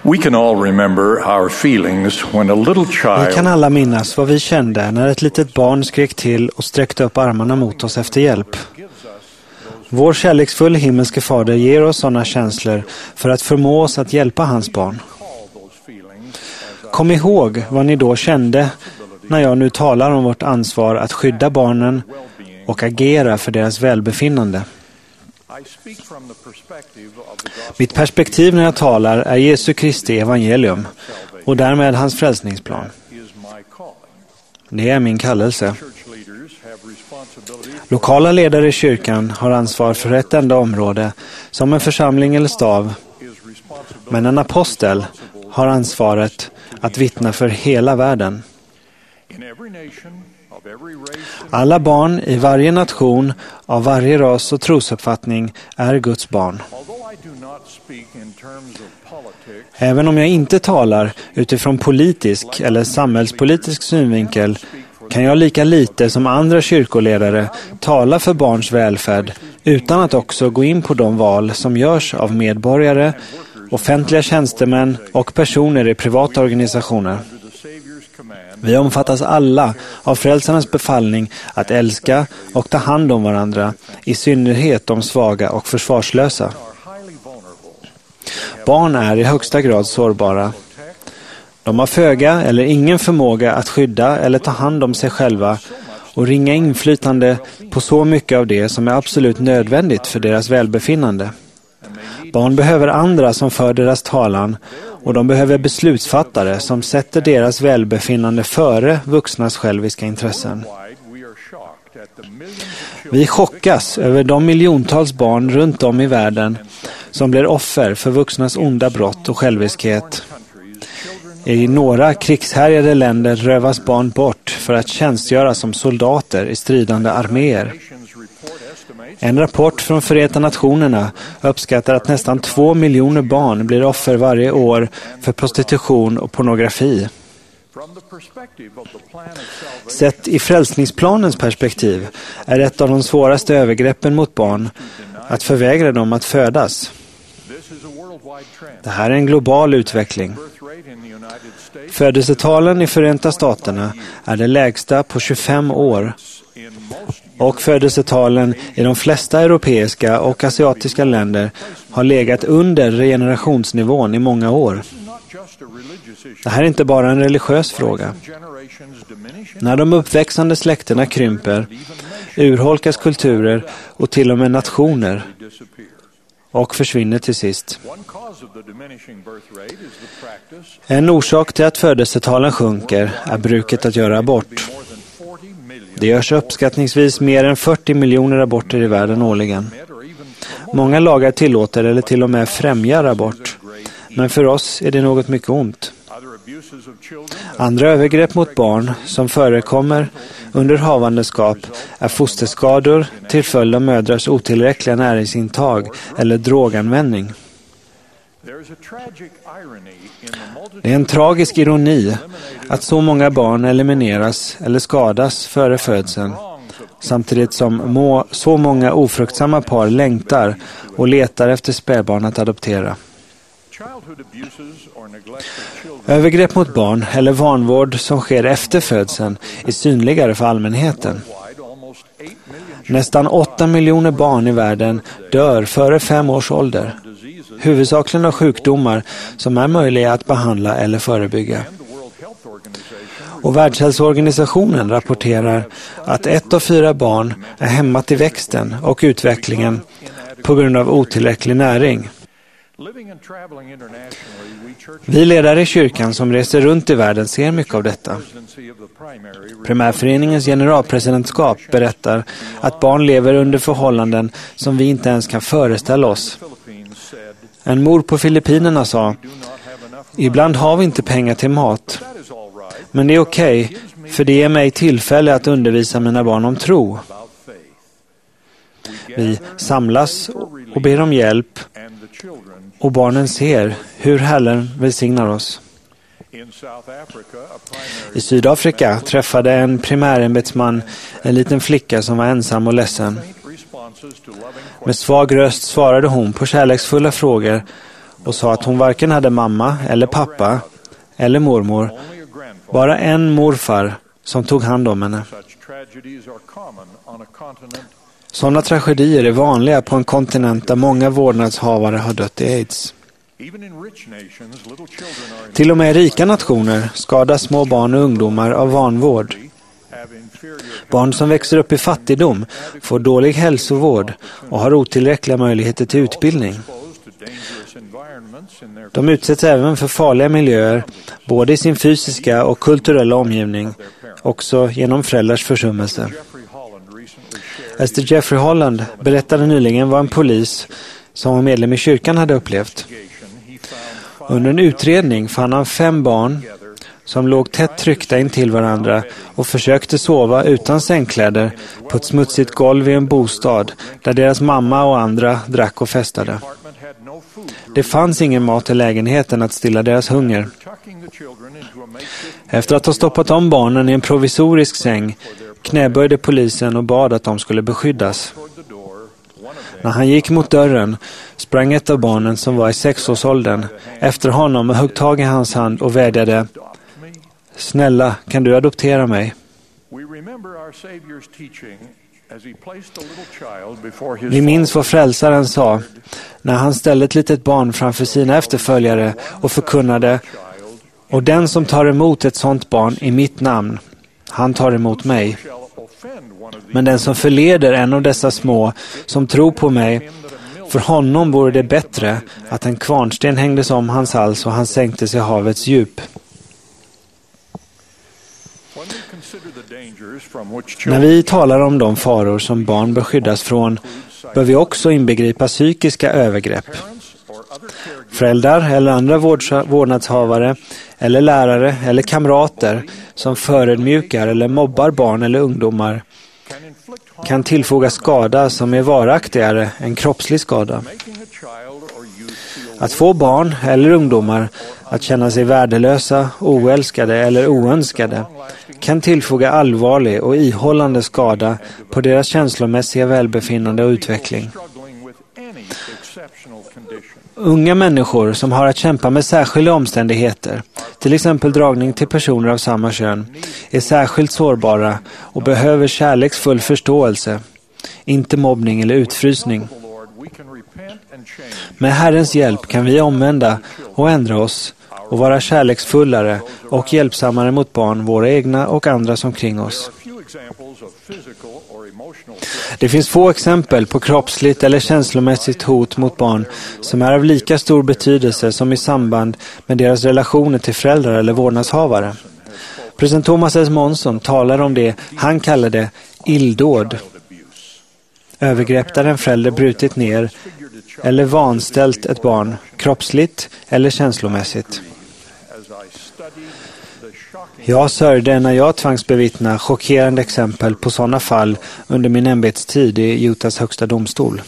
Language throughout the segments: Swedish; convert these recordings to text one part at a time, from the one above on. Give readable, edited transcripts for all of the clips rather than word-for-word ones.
We can all remember our feelings when a little child. Vi kan alla minnas vad vi kände när ett litet barn skrek till och sträckte upp armarna mot oss efter hjälp. Vår kärleksfulla himmelske fader ger oss sådana känslor för att förmå oss att hjälpa hans barn. Kom ihåg vad ni då kände när jag nu talar om vårt ansvar att skydda barnen och agera för deras välbefinnande. Mitt perspektiv när jag talar är Jesu Kristi evangelium och därmed hans frälsningsplan. Det är min kallelse. Lokala ledare i kyrkan har ansvar för ett enda område, som en församling eller stav. Men en apostel har ansvaret att vittna för hela världen. Alla barn i varje nation, av varje ras och trosuppfattning är Guds barn. Även om jag inte talar utifrån politisk eller samhällspolitisk synvinkel kan jag lika lite som andra kyrkoledare tala för barns välfärd utan att också gå in på de val som görs av medborgare, offentliga tjänstemän och personer i privata organisationer. Vi omfattas alla av frälsarens befallning att älska och ta hand om varandra, i synnerhet de svaga och försvarslösa. Barn är i högsta grad sårbara. De har föga eller ingen förmåga att skydda eller ta hand om sig själva och ringa inflytande på så mycket av det som är absolut nödvändigt för deras välbefinnande. Barn behöver andra som för deras talan och de behöver beslutsfattare som sätter deras välbefinnande före vuxnas själviska intressen. Vi chockas över de miljontals barn runt om i världen som blir offer för vuxnas onda brott och själviskhet. I några krigshärjade länder rövas barn bort för att tjänstgöra som soldater i stridande arméer. En rapport från Förenta Nationerna uppskattar att nästan 2 miljoner barn blir offer varje år för prostitution och pornografi. Sett i frälsningsplanens perspektiv är ett av de svåraste övergreppen mot barn att förvägra dem att födas. Det här är en global utveckling. Födelsetalen i Förenta Staterna är det lägsta på 25 år. Och födelsetalen i de flesta europeiska och asiatiska länder har legat under generationsnivån i många år. Det här är inte bara en religiös fråga. När de uppväxande släkterna krymper, urholkas kulturer och till och med nationer och försvinner till sist. En orsak till att födelsetalen sjunker är bruket att göra abort. Det görs uppskattningsvis mer än 40 miljoner aborter i världen årligen. Många lagar tillåter eller till och med främjar abort. Men för oss är det något mycket ont. Andra övergrepp mot barn som förekommer under havandeskap är fosterskador till följd av mödrars otillräckliga näringsintag eller droganvändning. Det är en tragisk ironi att så många barn elimineras eller skadas före födseln, samtidigt som så många ofruktsamma par längtar och letar efter spädbarn att adoptera. Övergrepp mot barn eller vanvård som sker efter födseln är synligare för allmänheten. Nästan 8 miljoner barn i världen dör före 5 års ålder. Huvudsakligen av sjukdomar som är möjliga att behandla eller förebygga. Och Världshälsoorganisationen rapporterar att 1 av 4 barn är hämmat i växten och utvecklingen på grund av otillräcklig näring. Vi ledare i kyrkan som reser runt i världen ser mycket av detta. Primärföreningens generalpresidentskap berättar att barn lever under förhållanden som vi inte ens kan föreställa oss. En mor på Filippinerna sa: "Ibland har vi inte pengar till mat. Men det är okej, för det ger mig tillfälle att undervisa mina barn om tro." Vi samlas och ber om hjälp, och barnen ser hur Herren välsignar oss. I Sydafrika träffade en primärämbetsman en liten flicka som var ensam och ledsen. Med svag röst svarade hon på kärleksfulla frågor och sa att hon varken hade mamma eller pappa eller mormor, bara en morfar som tog hand om henne. Sådana tragedier är vanliga på en kontinent där många vårdnadshavare har dött i AIDS. Till och med i rika nationer skadas små barn och ungdomar av vanvård. Barn som växer upp i fattigdom får dålig hälsovård och har otillräckliga möjligheter till utbildning. De utsätts även för farliga miljöer, både i sin fysiska och kulturella omgivning, också genom föräldrars försummelse. Ester Jeffrey Holland berättade nyligen vad en polis som var medlem i kyrkan hade upplevt. Under en utredning fann han 5 barn som låg tätt tryckta in till varandra och försökte sova utan sängkläder på ett smutsigt golv i en bostad där deras mamma och andra drack och festade. Det fanns ingen mat i lägenheten att stilla deras hunger. Efter att ha stoppat om barnen i en provisorisk säng knäböjde polisen och bad att de skulle beskyddas. När han gick mot dörren sprang ett av barnen som var i 6-årsåldern efter honom och högg tag i hans hand och vädjade: "Snälla, kan du adoptera mig?" Vi minns vad frälsaren sa när han ställde ett litet barn framför sina efterföljare och förkunnade: "Och den som tar emot ett sådant barn i mitt namn, han tar emot mig. Men den som förleder en av dessa små som tror på mig, för honom vore det bättre att en kvarnsten hängdes om hans hals och han sänktes i havets djup." När vi talar om de faror som barn bör skyddas från, bör vi också inbegripa psykiska övergrepp. Föräldrar eller andra vårdnadshavare eller lärare eller kamrater som förödmjukar eller mobbar barn eller ungdomar kan tillfoga skada som är varaktigare än kroppslig skada. Att få barn eller ungdomar att känna sig värdelösa, oälskade eller oönskade kan tillfoga allvarlig och ihållande skada på deras känslomässiga välbefinnande och utveckling. Unga människor som har att kämpa med särskilda omständigheter, till exempel dragning till personer av samma kön, är särskilt sårbara och behöver kärleksfull förståelse, inte mobbning eller utfrysning. Med Herrens hjälp kan vi omvända och ändra oss och vara kärleksfullare och hjälpsammare mot barn, våra egna och andra som kring oss. Det finns få exempel på kroppsligt eller känslomässigt hot mot barn som är av lika stor betydelse som i samband med deras relationer till föräldrar eller vårdnadshavare. President Thomas S. Monson talar om det han kallade illdåd. Övergrepp där en förälder brutit ner eller vanställt ett barn, kroppsligt eller känslomässigt. Jag sörjde när jag tvangs bevittna chockerande exempel på sådana fall under min ämbetstid i Utahs högsta domstol.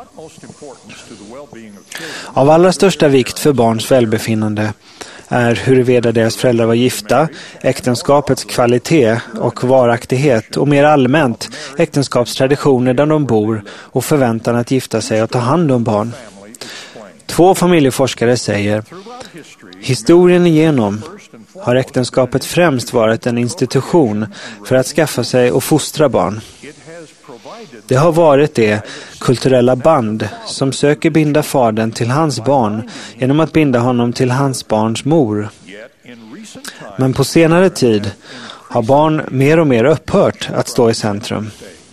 Av allra största vikt för barns välbefinnande är huruvida deras föräldrar var gifta, äktenskapets kvalitet och varaktighet och mer allmänt äktenskapstraditioner där de bor och förväntan att gifta sig och ta hand om barn. 2 familjeforskare säger: historien igenom har äktenskapet främst varit en institution för att skaffa sig och fostra barn. Det har varit det kulturella band som söker binda fadern till hans barn genom att binda honom till hans barns mor. Men på senare tid har barn mer och mer upphört att stå i centrum.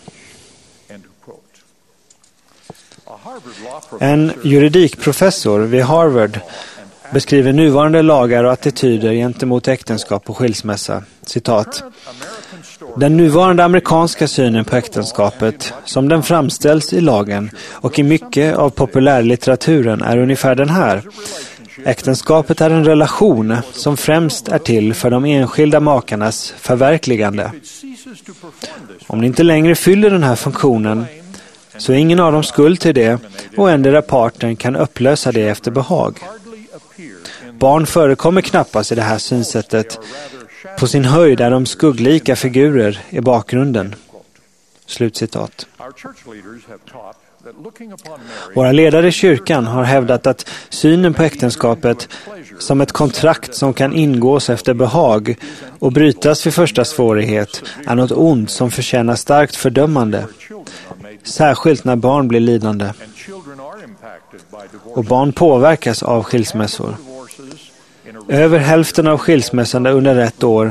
En juridikprofessor vid Harvard beskriver nuvarande lagar och attityder gentemot äktenskap och skilsmässa. Citat: "Den nuvarande amerikanska synen på äktenskapet, som den framställs i lagen och i mycket av populärlitteraturen, är ungefär den här. Äktenskapet är en relation som främst är till för de enskilda makarnas förverkligande. Om det inte längre fyller den här funktionen, så är ingen av dem skuld till det och endera parten kan upplösa det efter behag. Barn förekommer knappast i det här synsättet. På sin höjd är de skugglika figurer i bakgrunden." Slutcitat. Våra ledare i kyrkan har hävdat att synen på äktenskapet som ett kontrakt som kan ingås efter behag och brytas vid första svårighet är något ont som förtjänar starkt fördömande, särskilt när barn blir lidande. Och barn påverkas av skilsmässor. Över hälften av skilsmässorna under ett år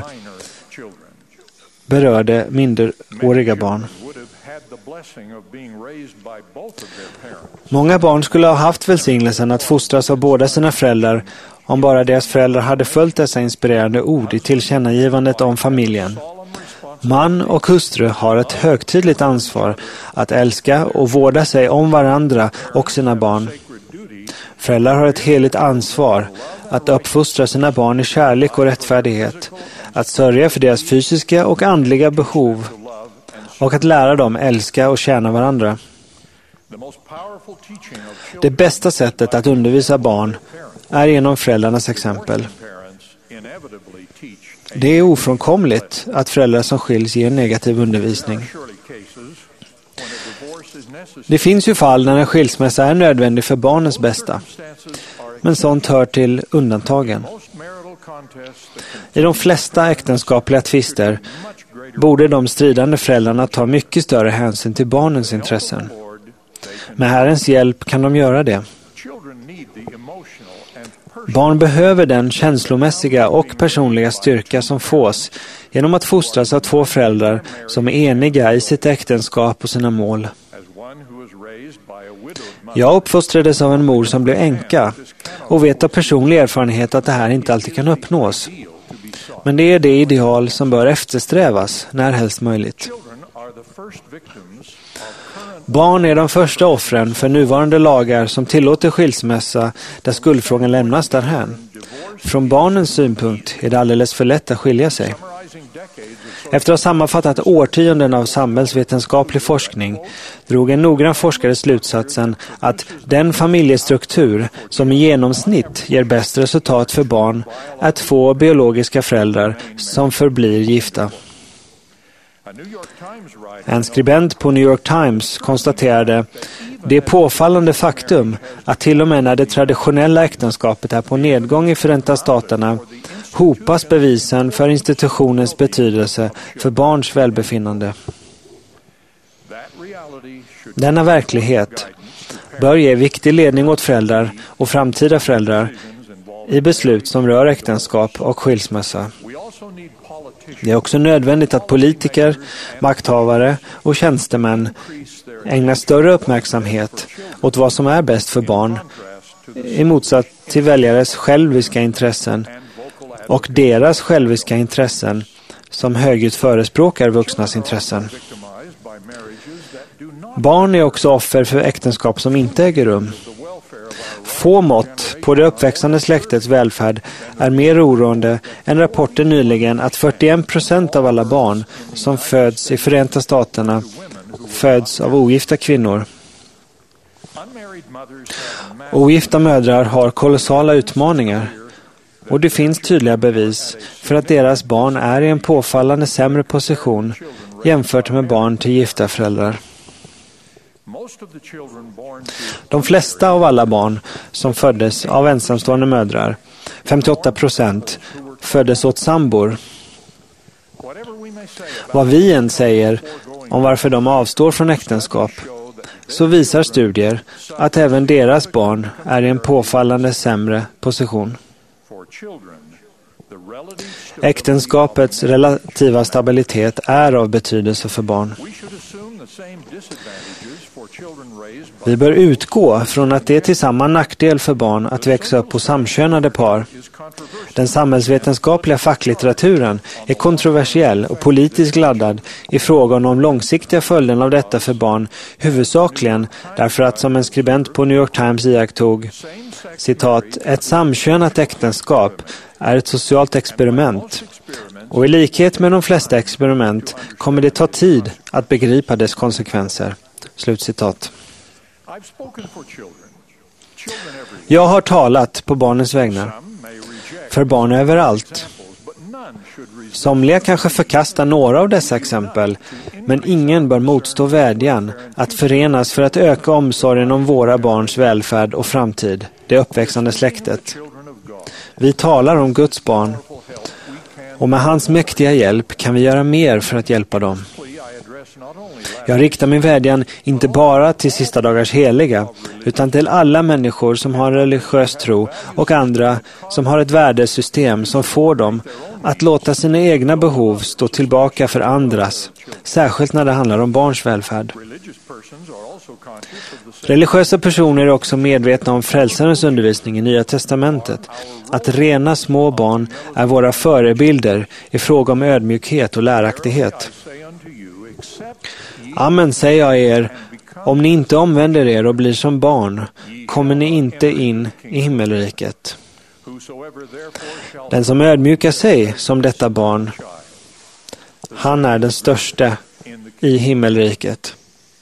berörde minderåriga barn. Många barn skulle ha haft välsignelsen att fostras av båda sina föräldrar om bara deras föräldrar hade följt dessa inspirerande ord i tillkännagivandet om familjen. Man och hustru har ett högtidligt ansvar att älska och vårda sig om varandra och sina barn. Föräldrar har ett heligt ansvar att uppfostra sina barn i kärlek och rättfärdighet, att sörja för deras fysiska och andliga behov och att lära dem älska och tjäna varandra. Det bästa sättet att undervisa barn är genom föräldrarnas exempel. Det är ofrånkomligt att föräldrar som skiljs ger negativ undervisning. Det finns ju fall när en skilsmässa är nödvändig för barnens bästa, men sånt hör till undantagen. I de flesta äktenskapliga tvister borde de stridande föräldrarna ta mycket större hänsyn till barnens intressen. Med Herrens hjälp kan de göra det. Barn behöver den känslomässiga och personliga styrka som fås genom att fostras av två föräldrar som är eniga i sitt äktenskap och sina mål. Jag uppfostrades av en mor som blev änka och vet av personlig erfarenhet att det här inte alltid kan uppnås. Men det är det ideal som bör eftersträvas när helst möjligt. Barn är de första offren för nuvarande lagar som tillåter skilsmässa där skuldfrågan lämnas därhän. Från barnens synpunkt är det alldeles för lätt att skilja sig. Efter att ha sammanfattat årtionden av samhällsvetenskaplig forskning drog en noggrann forskare slutsatsen att den familjestruktur som i genomsnitt ger bäst resultat för barn är två biologiska föräldrar som förblir gifta. En skribent på New York Times konstaterade det påfallande faktum att till och med när det traditionella äktenskapet är på nedgång i Förenta Staterna hopas bevisen för institutionens betydelse för barns välbefinnande. Denna verklighet bör ge viktig ledning åt föräldrar och framtida föräldrar i beslut som rör äktenskap och skilsmässa. Det är också nödvändigt att politiker, makthavare och tjänstemän ägnar större uppmärksamhet åt vad som är bäst för barn i motsats till väljares själviska intressen och deras själviska intressen som högljutt förespråkar vuxnas intressen. Barn är också offer för äktenskap som inte äger rum. Få mått på det uppväxande släktets välfärd är mer oroande än rapporten nyligen att 41% av alla barn som föds i Förenta Staterna föds av ogifta kvinnor. Ogifta mödrar har kolossala utmaningar och det finns tydliga bevis för att deras barn är i en påfallande sämre position jämfört med barn till gifta föräldrar. De flesta av alla barn som föddes av ensamstående mödrar, 58%, föddes åt sambor. Vad vi än säger om varför de avstår från äktenskap, så visar studier att även deras barn är i en påfallande sämre position. Äktenskapets relativa stabilitet är av betydelse för barn. Vi bör utgå från att det är till samma nackdel för barn att växa upp hos samkönade par. Den samhällsvetenskapliga facklitteraturen är kontroversiell och politiskt laddad i frågan om långsiktiga följden av detta för barn, huvudsakligen därför att, som en skribent på New York Times iakttog, citat, ett samkönat äktenskap är ett socialt experiment och i likhet med de flesta experiment kommer det ta tid att begripa dess konsekvenser. Slutcitat. Jag har talat på barnens vägnar. För barn överallt. Somliga kanske förkastar några av dessa exempel, men ingen bör motstå vädjan att förenas för att öka omsorgen om våra barns välfärd och framtid, det uppväxande släktet. Vi talar om Guds barn, och med hans mäktiga hjälp kan vi göra mer för att hjälpa dem. Jag riktar min vädjan inte bara till sista dagars heliga, utan till alla människor som har en religiös tro och andra som har ett värdesystem som får dem att låta sina egna behov stå tillbaka för andras, särskilt när det handlar om barns välfärd. Religiösa personer är också medvetna om frälsarens undervisning i Nya testamentet, att rena små barn är våra förebilder i fråga om ödmjukhet och läraktighet. Amen, säger jag er, om ni inte omvänder er och blir som barn, kommer ni inte in i himmelriket. Den som ödmjukar sig som detta barn, han är den största i himmelriket.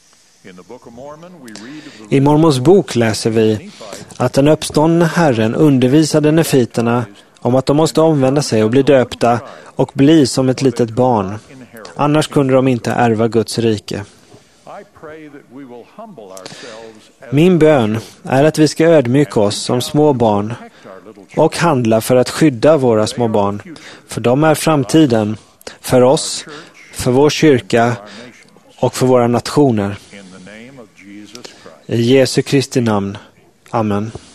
I Mormons bok läser vi att den uppståndne Herren undervisade nefiterna om att de måste omvända sig och bli döpta och bli som ett litet barn. Annars kunde de inte ärva Guds rike. Min bön är att vi ska ödmjuka oss som små barn och handla för att skydda våra små barn, för de är framtiden för oss, för vår kyrka och för våra nationer. I Jesu Kristi namn. Amen.